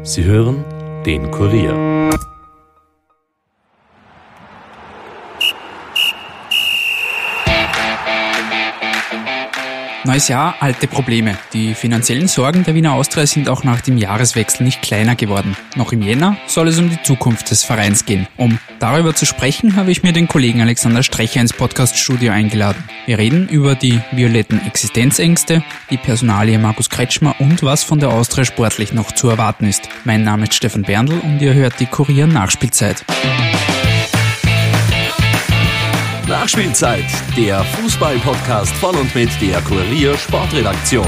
Sie hören den Kurier. Neues Jahr, alte Probleme. Die finanziellen Sorgen der Wiener Austria sind auch nach dem Jahreswechsel nicht kleiner geworden. Noch im Jänner soll es um die Zukunft des Vereins gehen. Um darüber zu sprechen, habe ich mir den Kollegen Alexander Strecher ins Podcaststudio eingeladen. Wir reden über die violetten Existenzängste, die Personalie Markus Kretschmer und was von der Austria sportlich noch zu erwarten ist. Mein Name ist Stefan Berndl und ihr hört die Kurier Nachspielzeit. Nachspielzeit, der Fußball-Podcast von und mit der Kurier Sportredaktion.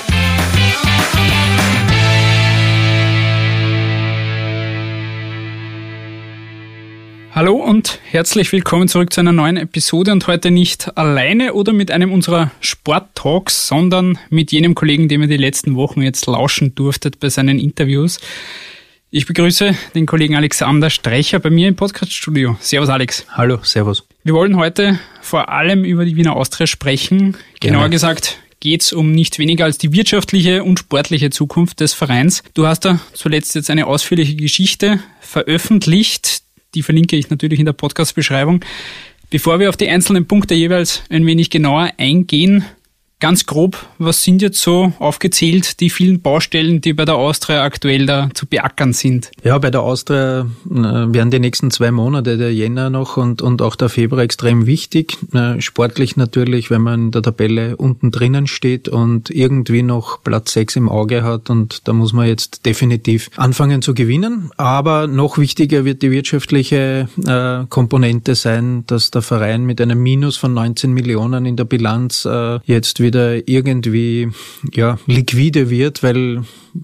Hallo und herzlich willkommen zurück zu einer neuen Episode und heute nicht alleine oder mit einem unserer Sport-Talks, sondern mit jenem Kollegen, dem ihr die letzten Wochen jetzt lauschen durftet bei seinen Interviews. Ich begrüße den Kollegen Alexander Strecher bei mir im Podcaststudio. Servus Alex. Hallo, servus. Wir wollen heute vor allem über die Wiener Austria sprechen. Genauer gesagt geht es um nicht weniger als die wirtschaftliche und sportliche Zukunft des Vereins. Du hast da zuletzt jetzt eine ausführliche Geschichte veröffentlicht. Die verlinke ich natürlich in der Podcast-Beschreibung. Bevor wir auf die einzelnen Punkte jeweils ein wenig genauer eingehen, ganz grob, was sind jetzt so aufgezählt die vielen Baustellen, die bei der Austria aktuell da zu beackern sind? Ja, bei der Austria werden die nächsten 2 Monate, der Jänner noch und auch der Februar extrem wichtig. Sportlich natürlich, wenn man in der Tabelle unten drinnen steht und irgendwie noch Platz 6 im Auge hat, und da muss man jetzt definitiv anfangen zu gewinnen. Aber noch wichtiger wird die wirtschaftliche Komponente sein, dass der Verein mit einem Minus von 19 Millionen in der Bilanz jetzt wieder irgendwie liquide wird, weil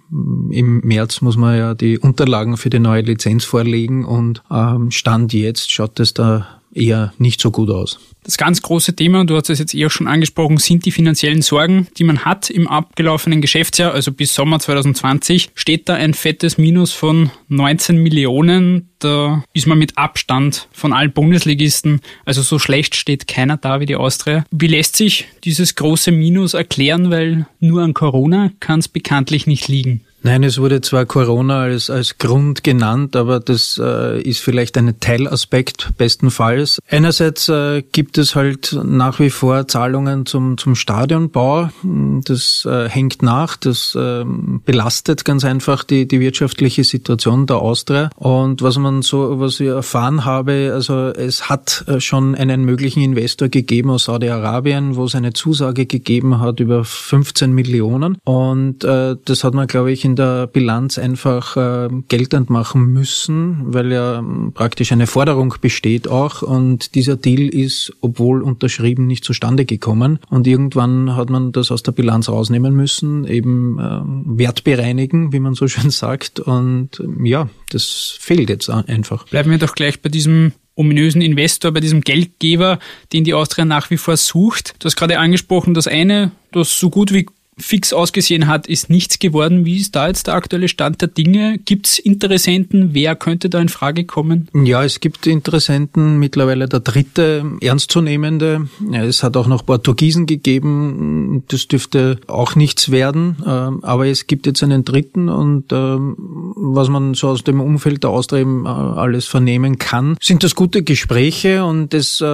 im März muss man ja die Unterlagen für die neue Lizenz vorlegen und Stand jetzt schaut es da eher nicht so gut aus. Das ganz große Thema, du hast es jetzt auch schon angesprochen, sind die finanziellen Sorgen, die man hat im abgelaufenen Geschäftsjahr, also bis Sommer 2020, steht da ein fettes Minus von 19 Millionen. Da ist man mit Abstand von allen Bundesligisten, also so schlecht steht keiner da wie die Austria. Wie lässt sich dieses große Minus erklären, weil nur an Corona kann es bekanntlich nicht liegen? Nein, es wurde zwar Corona als Grund genannt, aber das ist vielleicht ein Teilaspekt bestenfalls. Einerseits gibt es halt nach wie vor Zahlungen zum Stadionbau. Das hängt nach, das belastet ganz einfach die wirtschaftliche Situation der Austria. Und was ich erfahren habe, also es hat schon einen möglichen Investor gegeben aus Saudi-Arabien, wo es eine Zusage gegeben hat über 15 Millionen. Und das hat man, glaube ich, in der Bilanz einfach geltend machen müssen, weil ja praktisch eine Forderung besteht auch, und dieser Deal ist, obwohl unterschrieben, nicht zustande gekommen, und irgendwann hat man das aus der Bilanz rausnehmen müssen, eben Wert bereinigen, wie man so schön sagt, und ja, das fehlt jetzt einfach. Bleiben wir doch gleich bei diesem ominösen Investor, bei diesem Geldgeber, den die Austria nach wie vor sucht. Du hast gerade angesprochen, das eine, das so gut wie fix ausgesehen hat, ist nichts geworden. Wie ist da jetzt der aktuelle Stand der Dinge? Gibt es Interessenten? Wer könnte da in Frage kommen? Ja, es gibt Interessenten, mittlerweile der dritte ernstzunehmende. Ja, es hat auch noch Portugiesen gegeben, das dürfte auch nichts werden, aber es gibt jetzt einen dritten, und was man so aus dem Umfeld der Austria eben alles vernehmen kann, sind das gute Gespräche, und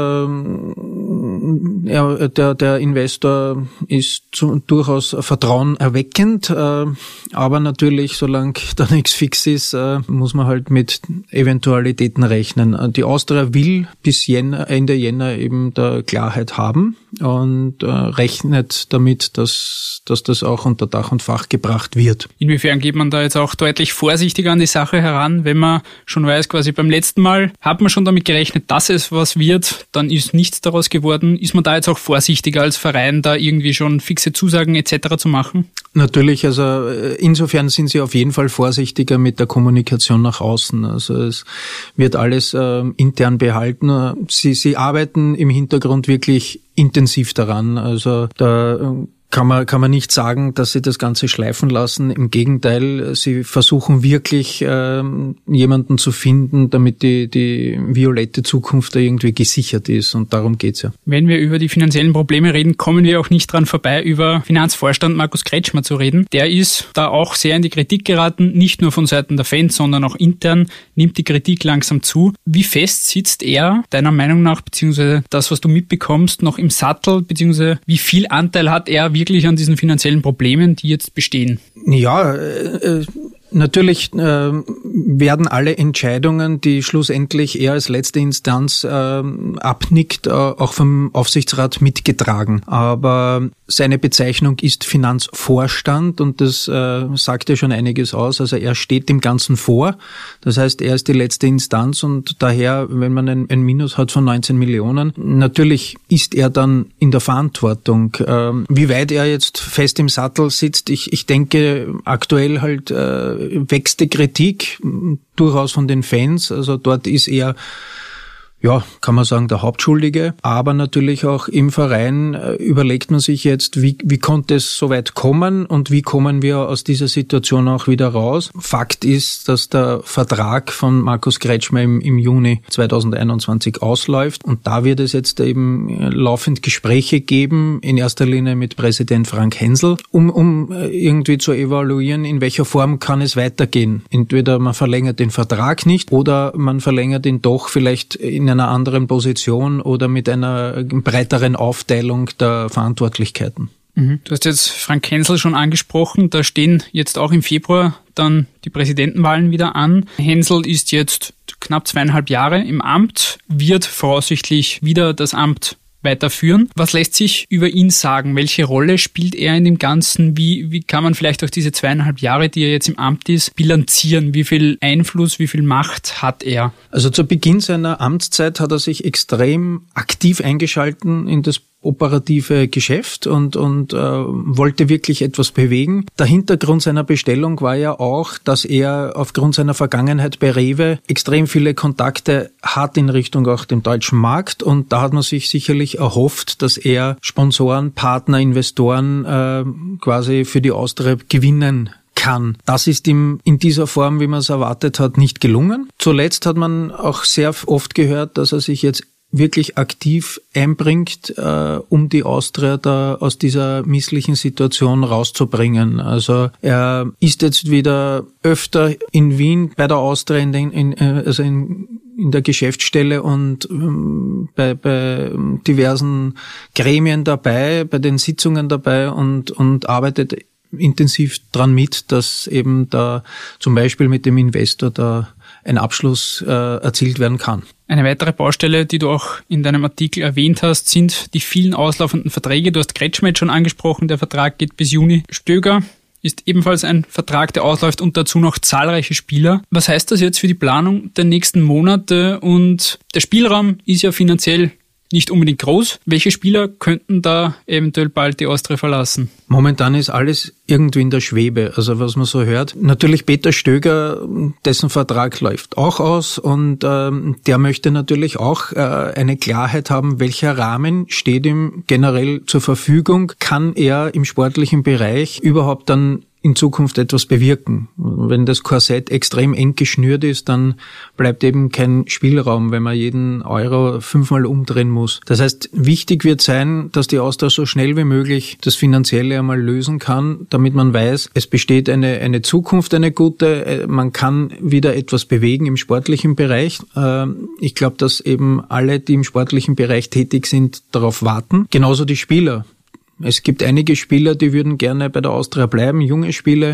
der Investor ist durchaus vertrauenerweckend, aber natürlich, solange da nichts fix ist, muss man halt mit Eventualitäten rechnen. Die Austria will bis Ende Jänner eben da Klarheit haben und rechnet damit, dass das auch unter Dach und Fach gebracht wird. Inwiefern geht man da jetzt auch deutlich vorsichtiger an die Sache heran, wenn man schon weiß, quasi beim letzten Mal hat man schon damit gerechnet, dass es was wird, dann ist nichts daraus geworden. Ist man da jetzt auch vorsichtiger als Verein, da irgendwie schon fixe Zusagen etc. zu machen? Natürlich, also insofern sind sie auf jeden Fall vorsichtiger mit der Kommunikation nach außen. Also es wird alles intern behalten. Sie arbeiten im Hintergrund wirklich intensiv daran. Also da kann man nicht sagen, dass sie das Ganze schleifen lassen. Im Gegenteil, sie versuchen wirklich jemanden zu finden, damit die violette Zukunft da irgendwie gesichert ist, und darum geht's ja. Wenn wir über die finanziellen Probleme reden, kommen wir auch nicht dran vorbei, über Finanzvorstand Markus Kretschmer zu reden. Der ist da auch sehr in die Kritik geraten, nicht nur von Seiten der Fans, sondern auch intern nimmt die Kritik langsam zu. Wie fest sitzt er deiner Meinung nach, beziehungsweise das, was du mitbekommst, noch im Sattel, beziehungsweise wie viel Anteil hat er wirklich an diesen finanziellen Problemen, die jetzt bestehen? Ja, natürlich werden alle Entscheidungen, die schlussendlich er als letzte Instanz abnickt, auch vom Aufsichtsrat mitgetragen. Aber seine Bezeichnung ist Finanzvorstand, und das sagt ja schon einiges aus. Also er steht dem Ganzen vor. Das heißt, er ist die letzte Instanz, und daher, wenn man ein Minus hat von 19 Millionen, natürlich ist er dann in der Verantwortung. Wie weit er jetzt fest im Sattel sitzt, ich denke aktuell halt wächst die Kritik durchaus von den Fans. Also dort ist er, ja, kann man sagen, der Hauptschuldige. Aber natürlich auch im Verein überlegt man sich jetzt, wie konnte es so weit kommen und wie kommen wir aus dieser Situation auch wieder raus. Fakt ist, dass der Vertrag von Markus Kretschmer im Juni 2021 ausläuft, und da wird es jetzt eben laufend Gespräche geben, in erster Linie mit Präsident Frank Hensel, um irgendwie zu evaluieren, in welcher Form kann es weitergehen. Entweder man verlängert den Vertrag nicht oder man verlängert ihn doch vielleicht in einer anderen Position oder mit einer breiteren Aufteilung der Verantwortlichkeiten. Du hast jetzt Frank Hensel schon angesprochen, da stehen jetzt auch im Februar dann die Präsidentenwahlen wieder an. Hensel ist jetzt knapp 2,5 Jahre im Amt, wird voraussichtlich wieder das Amt weiterführen. Was lässt sich über ihn sagen? Welche Rolle spielt er in dem Ganzen? Wie kann man vielleicht auch diese 2,5 Jahre, die er jetzt im Amt ist, bilanzieren? Wie viel Einfluss, wie viel Macht hat er? Also zu Beginn seiner Amtszeit hat er sich extrem aktiv eingeschalten in das operative Geschäft und wollte wirklich etwas bewegen. Der Hintergrund seiner Bestellung war ja auch, dass er aufgrund seiner Vergangenheit bei Rewe extrem viele Kontakte hat in Richtung auch dem deutschen Markt, und da hat man sich sicherlich erhofft, dass er Sponsoren, Partner, Investoren quasi für die Austria gewinnen kann. Das ist ihm in dieser Form, wie man es erwartet hat, nicht gelungen. Zuletzt hat man auch sehr oft gehört, dass er sich jetzt wirklich aktiv einbringt, um die Austria da aus dieser misslichen Situation rauszubringen. Also er ist jetzt wieder öfter in Wien bei der Austria in der Geschäftsstelle und bei diversen Gremien dabei, bei den Sitzungen dabei und arbeitet intensiv dran mit, dass eben da zum Beispiel mit dem Investor da ein Abschluss erzielt werden kann. Eine weitere Baustelle, die du auch in deinem Artikel erwähnt hast, sind die vielen auslaufenden Verträge. Du hast Kretschmer jetzt schon angesprochen, der Vertrag geht bis Juni. Stöger ist ebenfalls ein Vertrag, der ausläuft, und dazu noch zahlreiche Spieler. Was heißt das jetzt für die Planung der nächsten Monate? Und der Spielraum ist ja finanziell nicht unbedingt groß. Welche Spieler könnten da eventuell bald die Austria verlassen? Momentan ist alles irgendwie in der Schwebe, also was man so hört. Natürlich Peter Stöger, dessen Vertrag läuft auch aus, und der möchte natürlich auch eine Klarheit haben, welcher Rahmen steht ihm generell zur Verfügung. Kann er im sportlichen Bereich überhaupt dann in Zukunft etwas bewirken? Wenn das Korsett extrem eng geschnürt ist, dann bleibt eben kein Spielraum, wenn man jeden Euro 5-mal umdrehen muss. Das heißt, wichtig wird sein, dass die Austria so schnell wie möglich das Finanzielle einmal lösen kann, damit man weiß, es besteht eine Zukunft, eine gute, man kann wieder etwas bewegen im sportlichen Bereich. Ich glaube, dass eben alle, die im sportlichen Bereich tätig sind, darauf warten. Genauso die Spieler. Es gibt einige Spieler, die würden gerne bei der Austria bleiben, junge Spieler,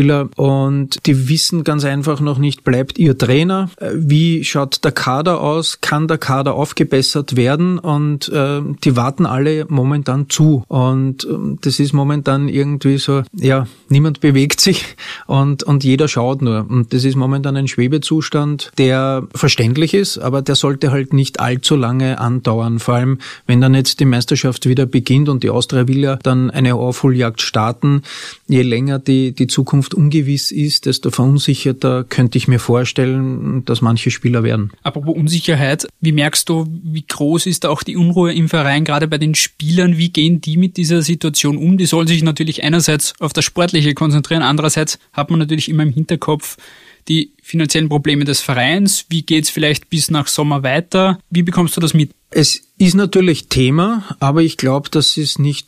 und die wissen ganz einfach noch nicht, bleibt ihr Trainer? Wie schaut der Kader aus? Kann der Kader aufgebessert werden? Und die warten alle momentan zu. Und das ist momentan irgendwie so, ja, niemand bewegt sich und jeder schaut nur. Und das ist momentan ein Schwebezustand, der verständlich ist, aber der sollte halt nicht allzu lange andauern. Vor allem, wenn dann jetzt die Meisterschaft wieder beginnt und die Austria Spieler dann eine Aufholjagd starten. Je länger die Zukunft ungewiss ist, desto verunsicherter könnte ich mir vorstellen, dass manche Spieler werden. Apropos Unsicherheit, wie merkst du, wie groß ist da auch die Unruhe im Verein, gerade bei den Spielern? Wie gehen die mit dieser Situation um? Die sollen sich natürlich einerseits auf das Sportliche konzentrieren, andererseits hat man natürlich immer im Hinterkopf die finanziellen Probleme des Vereins. Wie geht's vielleicht bis nach Sommer weiter? Wie bekommst du das mit? Es ist natürlich Thema, aber ich glaube, dass sie es nicht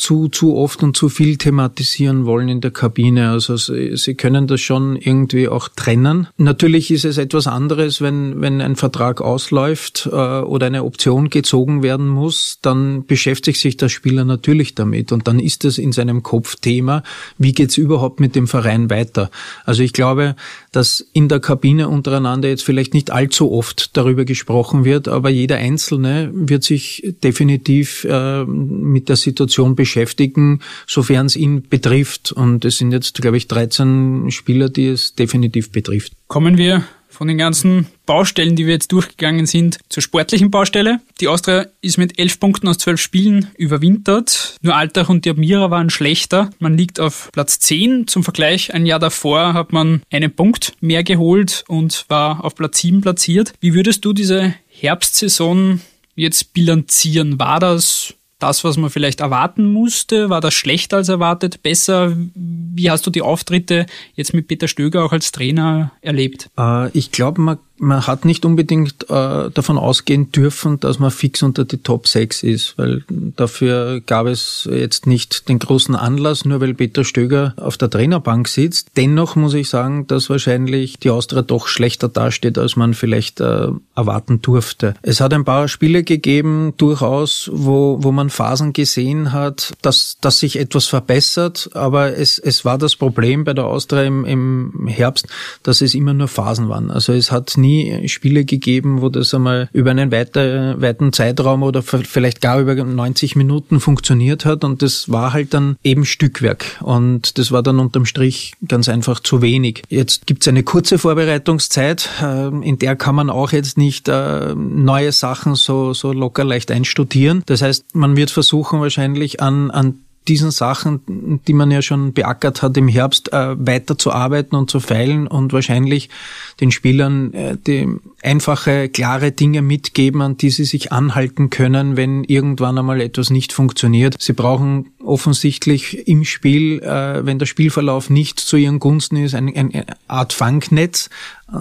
zu oft und zu viel thematisieren wollen in der Kabine. Also sie können das schon irgendwie auch trennen. Natürlich ist es etwas anderes, wenn ein Vertrag ausläuft oder eine Option gezogen werden muss, dann beschäftigt sich der Spieler natürlich damit und dann ist es in seinem Kopf Thema, wie geht's überhaupt mit dem Verein weiter. Also ich glaube, dass in der Kabine untereinander jetzt vielleicht nicht allzu oft darüber gesprochen wird, aber jeder Einzelne wird sich definitiv mit der Situation beschäftigen, sofern es ihn betrifft. Und es sind jetzt, glaube ich, 13 Spieler, die es definitiv betrifft. Kommen wir von den ganzen Baustellen, die wir jetzt durchgegangen sind, zur sportlichen Baustelle. Die Austria ist mit 11 Punkten aus 12 Spielen überwintert. Nur Altach und die Admira waren schlechter. Man liegt auf Platz 10. Zum Vergleich, ein Jahr davor hat man einen Punkt mehr geholt und war auf Platz 7 platziert. Wie würdest du diese Herbstsaison jetzt bilanzieren? War das, was man vielleicht erwarten musste? War das schlechter als erwartet? Besser? Wie hast du die Auftritte jetzt mit Peter Stöger auch als Trainer erlebt? Ich glaube, man hat nicht unbedingt davon ausgehen dürfen, dass man fix unter die Top 6 ist, weil dafür gab es jetzt nicht den großen Anlass, nur weil Peter Stöger auf der Trainerbank sitzt. Dennoch muss ich sagen, dass wahrscheinlich die Austria doch schlechter dasteht, als man vielleicht erwarten durfte. Es hat ein paar Spiele gegeben, durchaus, wo man Phasen gesehen hat, dass sich etwas verbessert, aber es war das Problem bei der Austria im Herbst, dass es immer nur Phasen waren. Also es hat nie Spiele gegeben, wo das einmal über einen weiten Zeitraum oder vielleicht gar über 90 Minuten funktioniert hat und das war halt dann eben Stückwerk und das war dann unterm Strich ganz einfach zu wenig. Jetzt gibt's eine kurze Vorbereitungszeit, in der kann man auch jetzt nicht neue Sachen so locker leicht einstudieren. Das heißt, man wird versuchen wahrscheinlich an diesen Sachen, die man ja schon beackert hat im Herbst, weiter zu arbeiten und zu feilen und wahrscheinlich den Spielern die einfache, klare Dinge mitgeben, an die sie sich anhalten können, wenn irgendwann einmal etwas nicht funktioniert. Sie brauchen offensichtlich im Spiel, wenn der Spielverlauf nicht zu ihren Gunsten ist, eine Art Fangnetz,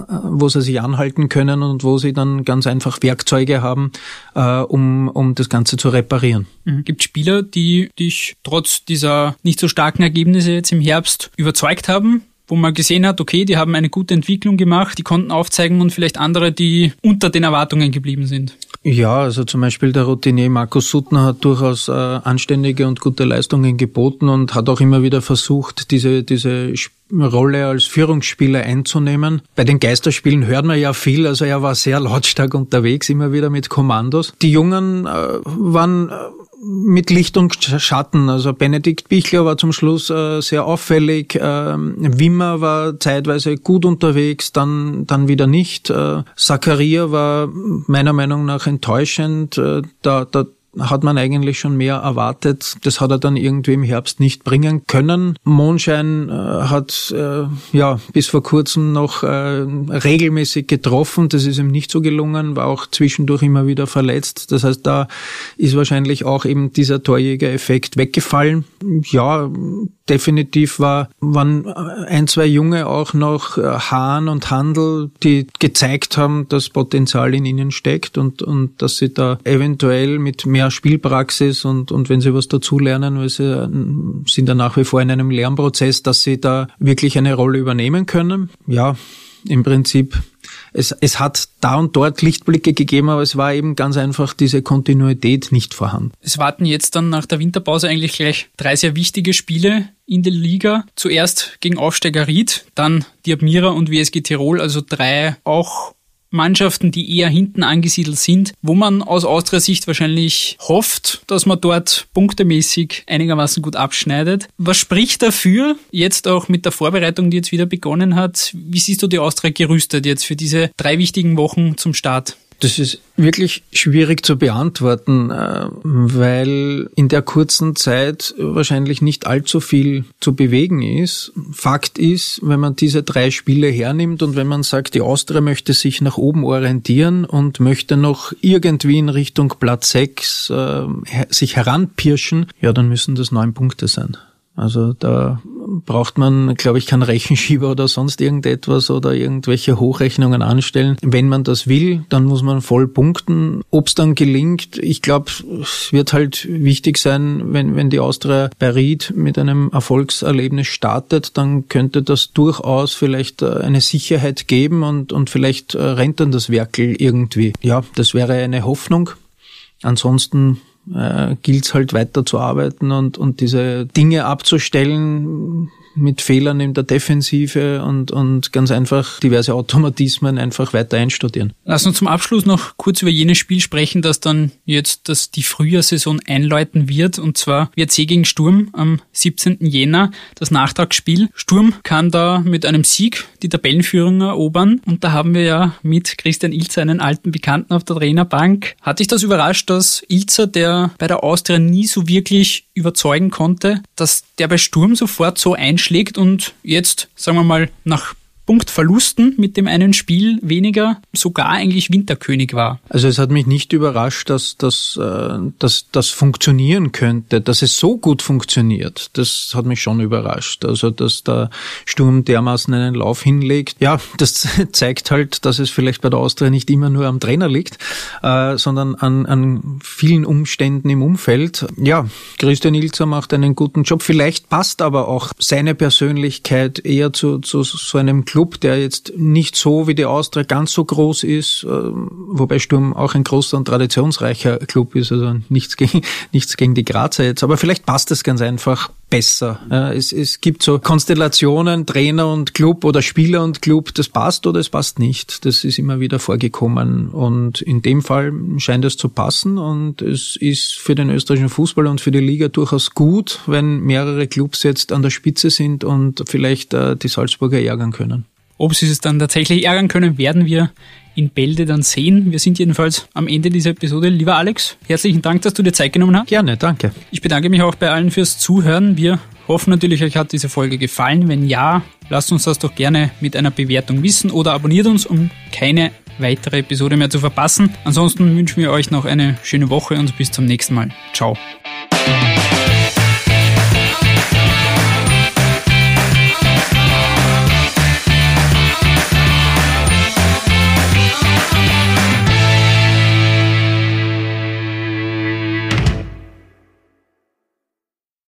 wo sie sich anhalten können und wo sie dann ganz einfach Werkzeuge haben, um das Ganze zu reparieren. Gibt es Spieler, die dich trotz dieser nicht so starken Ergebnisse jetzt im Herbst überzeugt haben, wo man gesehen hat, okay, die haben eine gute Entwicklung gemacht, die konnten aufzeigen und vielleicht andere, die unter den Erwartungen geblieben sind? Ja, also zum Beispiel der Routinier Markus Suttner hat durchaus anständige und gute Leistungen geboten und hat auch immer wieder versucht, diese Rolle als Führungsspieler einzunehmen. Bei den Geisterspielen hört man ja viel, also er war sehr lautstark unterwegs, immer wieder mit Kommandos. Die Jungen waren mit Licht und Schatten. Also Benedikt Bichler war zum Schluss sehr auffällig. Wimmer war zeitweise gut unterwegs, dann wieder nicht. Zakaria war meiner Meinung nach enttäuschend. Da hat man eigentlich schon mehr erwartet. Das hat er dann irgendwie im Herbst nicht bringen können. Monschein hat bis vor kurzem noch regelmäßig getroffen. Das ist ihm nicht so gelungen, war auch zwischendurch immer wieder verletzt. Das heißt, da ist wahrscheinlich auch eben dieser Torjäger-Effekt weggefallen. Ja, definitiv waren ein, zwei Junge auch noch, Hahn und Handel, die gezeigt haben, dass Potenzial in ihnen steckt und dass sie da eventuell mit mehr Spielpraxis und wenn sie was dazulernen, weil sie sind da nach wie vor in einem Lernprozess, dass sie da wirklich eine Rolle übernehmen können. Ja, im Prinzip es hat da und dort Lichtblicke gegeben, aber es war eben ganz einfach diese Kontinuität nicht vorhanden. Es warten jetzt dann nach der Winterpause eigentlich gleich 3 sehr wichtige Spiele in der Liga. Zuerst gegen Aufsteiger Ried, dann die Admira und WSG Tirol, also 3 auch Mannschaften, die eher hinten angesiedelt sind, wo man aus Austria-Sicht wahrscheinlich hofft, dass man dort punktemäßig einigermaßen gut abschneidet. Was spricht dafür, jetzt auch mit der Vorbereitung, die jetzt wieder begonnen hat? Wie siehst du die Austria gerüstet jetzt für diese 3 wichtigen Wochen zum Start? Das ist wirklich schwierig zu beantworten, weil in der kurzen Zeit wahrscheinlich nicht allzu viel zu bewegen ist. Fakt ist, wenn man diese 3 Spiele hernimmt und wenn man sagt, die Austria möchte sich nach oben orientieren und möchte noch irgendwie in Richtung Platz 6 sich heranpirschen, ja, dann müssen das 9 Punkte sein. Also da braucht man, glaube ich, keinen Rechenschieber oder sonst irgendetwas oder irgendwelche Hochrechnungen anstellen. Wenn man das will, dann muss man voll punkten. Ob es dann gelingt, ich glaube, es wird halt wichtig sein, wenn die Austria bei Ried mit einem Erfolgserlebnis startet, dann könnte das durchaus vielleicht eine Sicherheit geben und vielleicht rennt dann das Werkel irgendwie. Ja, das wäre eine Hoffnung. Ansonsten gilt es halt weiter zu arbeiten und diese Dinge abzustellen mit Fehlern in der Defensive und ganz einfach diverse Automatismen einfach weiter einstudieren. Lass uns zum Abschluss noch kurz über jenes Spiel sprechen, das dann jetzt die Frühjahrssaison einläuten wird, und zwar WRC gegen Sturm am 17. Jänner, das Nachtragsspiel. Sturm kann da mit einem Sieg die Tabellenführung erobern und da haben wir ja mit Christian Ilzer einen alten Bekannten auf der Trainerbank. Hat dich das überrascht, dass Ilzer, der bei der Austria nie so wirklich überzeugen konnte, dass der bei Sturm sofort so einschlägt und jetzt, sagen wir mal, nach Punktverlusten mit dem einen Spiel weniger sogar eigentlich Winterkönig war? Also es hat mich nicht überrascht, dass das funktionieren könnte, dass es so gut funktioniert. Das hat mich schon überrascht. Also dass der Sturm dermaßen einen Lauf hinlegt. Ja, das zeigt halt, dass es vielleicht bei der Austria nicht immer nur am Trainer liegt, sondern an vielen Umständen im Umfeld. Ja, Christian Ilzer macht einen guten Job. Vielleicht passt aber auch seine Persönlichkeit eher zu so einem Club, der jetzt nicht so wie die Austria ganz so groß ist, wobei Sturm auch ein großer und traditionsreicher Club ist, also nichts gegen die Grazer jetzt, aber vielleicht passt es ganz einfach besser. Es gibt so Konstellationen, Trainer und Club oder Spieler und Club, das passt oder es passt nicht. Das ist immer wieder vorgekommen und in dem Fall scheint es zu passen und es ist für den österreichischen Fußball und für die Liga durchaus gut, wenn mehrere Clubs jetzt an der Spitze sind und vielleicht die Salzburger ärgern können. Ob sie es dann tatsächlich ärgern können, werden wir in Bälde dann sehen. Wir sind jedenfalls am Ende dieser Episode. Lieber Alex, herzlichen Dank, dass du dir Zeit genommen hast. Gerne, danke. Ich bedanke mich auch bei allen fürs Zuhören. Wir hoffen natürlich, euch hat diese Folge gefallen. Wenn ja, lasst uns das doch gerne mit einer Bewertung wissen oder abonniert uns, um keine weitere Episode mehr zu verpassen. Ansonsten wünschen wir euch noch eine schöne Woche und bis zum nächsten Mal. Ciao.